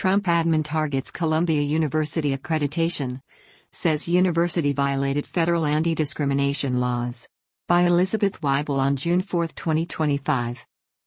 Trump admin targets Columbia University accreditation. Says university violated federal anti-discrimination laws. By Elizabeth Weibel on June 4, 2025.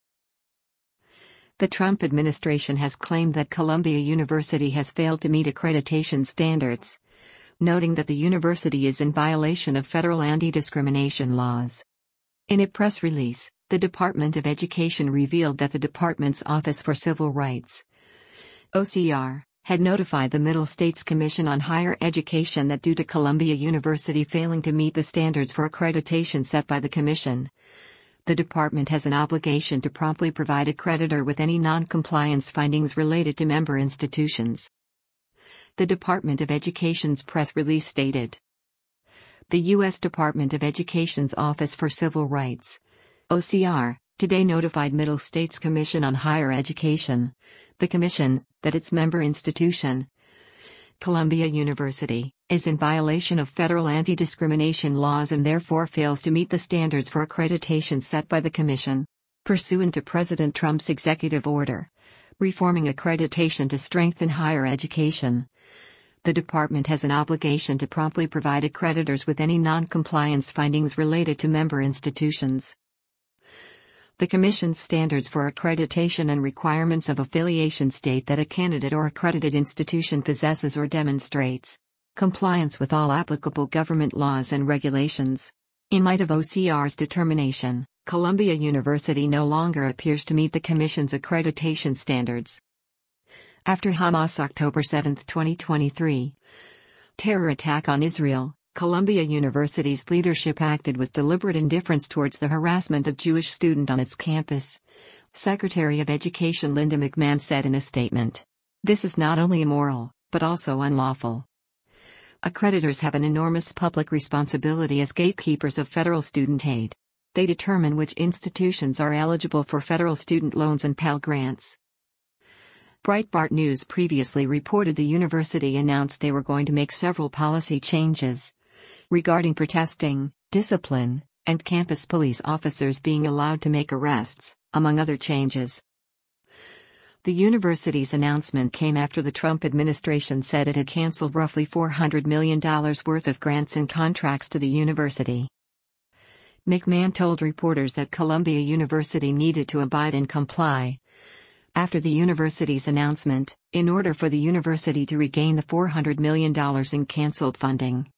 The Trump administration has claimed that Columbia University has failed to meet accreditation standards, noting that the university is in violation of federal anti-discrimination laws. In a press release, the Department of Education revealed that the department's Office for Civil Rights, OCR, had notified the Middle States Commission on Higher Education that due to Columbia University failing to meet the standards for accreditation set by the Commission, the department has an obligation to promptly provide a creditor with any non-compliance findings related to member institutions. The Department of Education's press release stated, "The U.S. Department of Education's Office for Civil Rights, OCR, today notified Middle States Commission on Higher Education, the Commission, that its member institution, Columbia University, is in violation of federal anti-discrimination laws and therefore fails to meet the standards for accreditation set by the Commission, pursuant to President Trump's executive order, reforming accreditation to strengthen higher education. The department has an obligation to promptly provide accreditors with any non-compliance findings related to member institutions." The Commission's standards for accreditation and requirements of affiliation state that a candidate or accredited institution possesses or demonstrates compliance with all applicable government laws and regulations. In light of OCR's determination, Columbia University no longer appears to meet the Commission's accreditation standards. After Hamas' October 7, 2023, terror attack on Israel, Columbia University's leadership acted with deliberate indifference towards the harassment of Jewish students on its campus, Secretary of Education Linda McMahon said in a statement. "This is not only immoral, but also unlawful. Accreditors have an enormous public responsibility as gatekeepers of federal student aid. They determine which institutions are eligible for federal student loans and Pell Grants." Breitbart News previously reported the university announced they were going to make several policy changes regarding protesting, discipline, and campus police officers being allowed to make arrests, among other changes. The university's announcement came after the Trump administration said it had canceled roughly $400 million worth of grants and contracts to the university. McMahon told reporters that Columbia University needed to abide and comply after the university's announcement, in order for the university to regain the $400 million in canceled funding.